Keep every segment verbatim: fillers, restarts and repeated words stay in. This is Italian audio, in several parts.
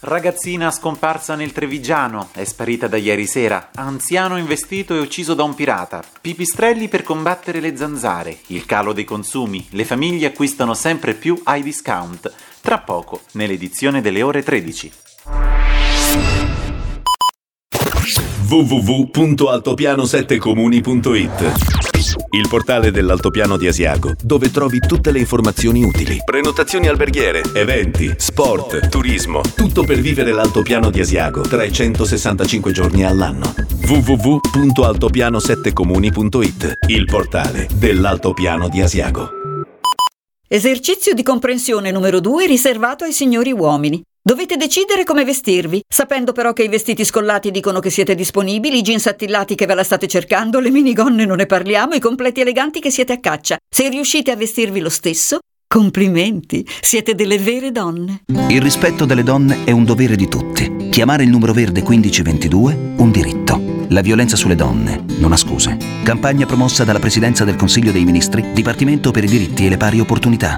Ragazzina scomparsa nel Trevigiano, è sparita da ieri sera. Anziano investito e ucciso da un pirata. Pipistrelli per combattere le zanzare. Il calo dei consumi. Le famiglie acquistano sempre più ai discount. Tra poco, nell'edizione delle ore tredici. w w w punto altopiano sette comuni punto i t, il portale dell'Altopiano di Asiago, dove trovi tutte le informazioni utili. Prenotazioni alberghiere, eventi, sport, turismo, tutto per vivere l'Altopiano di Asiago trecentosessantacinque giorni all'anno. w w w punto altopiano sette comuni punto i t, il portale dell'Altopiano di Asiago. Esercizio di comprensione numero due riservato ai signori uomini. Dovete decidere come vestirvi, sapendo però che i vestiti scollati dicono che siete disponibili, i jeans attillati che ve la state cercando, le minigonne non ne parliamo, i completi eleganti che siete a caccia. Se riuscite a vestirvi lo stesso, complimenti, siete delle vere donne. Il rispetto delle donne è un dovere di tutti. Chiamare il numero verde quindici ventidue, un diritto. La violenza sulle donne non ha scuse. Campagna promossa dalla Presidenza del Consiglio dei Ministri, Dipartimento per i diritti e le pari opportunità.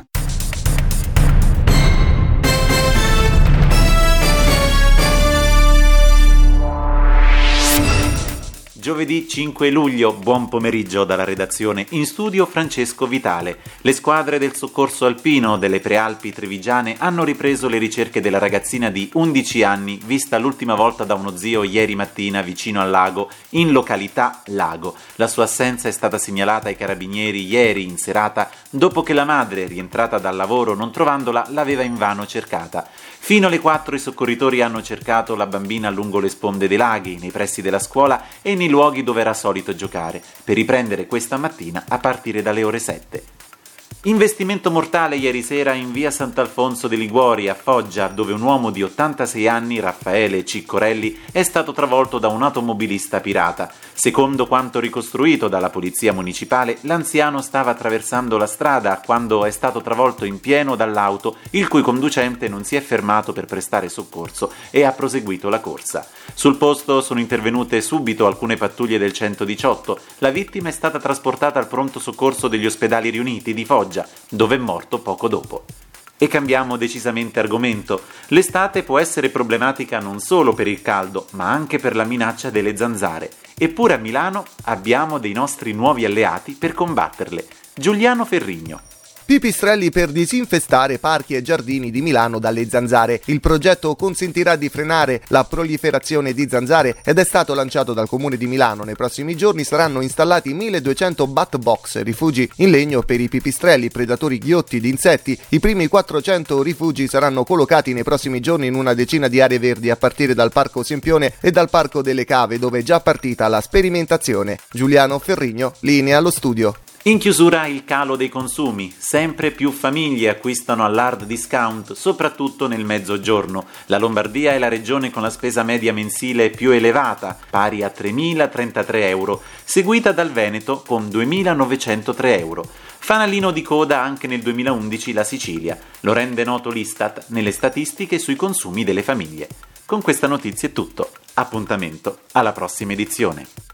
Giovedì cinque luglio, buon pomeriggio dalla redazione. In studio Francesco Vitale. Le squadre del soccorso alpino delle Prealpi trevigiane hanno ripreso le ricerche della ragazzina di undici anni, vista l'ultima volta da uno zio ieri mattina vicino al lago, in località Lago. La sua assenza è stata segnalata ai carabinieri ieri in serata, dopo che la madre, rientrata dal lavoro non trovandola, l'aveva invano cercata. Fino alle quattro i soccorritori hanno cercato la bambina lungo le sponde dei laghi, nei pressi della scuola e nei luoghi dove era solito giocare, per riprendere questa mattina a partire dalle ore sette. Investimento mortale ieri sera in via Sant'Alfonso de Liguori a Foggia, dove un uomo di ottantasei anni, Raffaele Ciccorelli, è stato travolto da un automobilista pirata. Secondo quanto ricostruito dalla polizia municipale, l'anziano stava attraversando la strada quando è stato travolto in pieno dall'auto, il cui conducente non si è fermato per prestare soccorso e ha proseguito la corsa. Sul posto sono intervenute subito alcune pattuglie del centodiciotto. La vittima è stata trasportata al pronto soccorso degli ospedali riuniti di Foggia, dove è morto poco dopo. E cambiamo decisamente argomento. L'estate può essere problematica non solo per il caldo, ma anche per la minaccia delle zanzare. Eppure a Milano abbiamo dei nostri nuovi alleati per combatterle. Giuliano Ferrigno. Pipistrelli per disinfestare parchi e giardini di Milano dalle zanzare. Il progetto consentirà di frenare la proliferazione di zanzare ed è stato lanciato dal Comune di Milano. Nei prossimi giorni saranno installati milleduecento bat box, rifugi in legno per i pipistrelli, predatori ghiotti di insetti. I primi quattrocento rifugi saranno collocati nei prossimi giorni in una decina di aree verdi a partire dal Parco Sempione e dal Parco delle Cave, dove è già partita la sperimentazione. Giuliano Ferrigno, linea allo studio. In chiusura il calo dei consumi. Sempre più famiglie acquistano all'hard discount, soprattutto nel mezzogiorno. La Lombardia è la regione con la spesa media mensile più elevata, pari a tremilatrentatré euro, seguita dal Veneto con duemilanovecentotré euro. Fanalino di coda anche nel duemilaundici la Sicilia. Lo rende noto l'Istat nelle statistiche sui consumi delle famiglie. Con questa notizia è tutto. Appuntamento alla prossima edizione.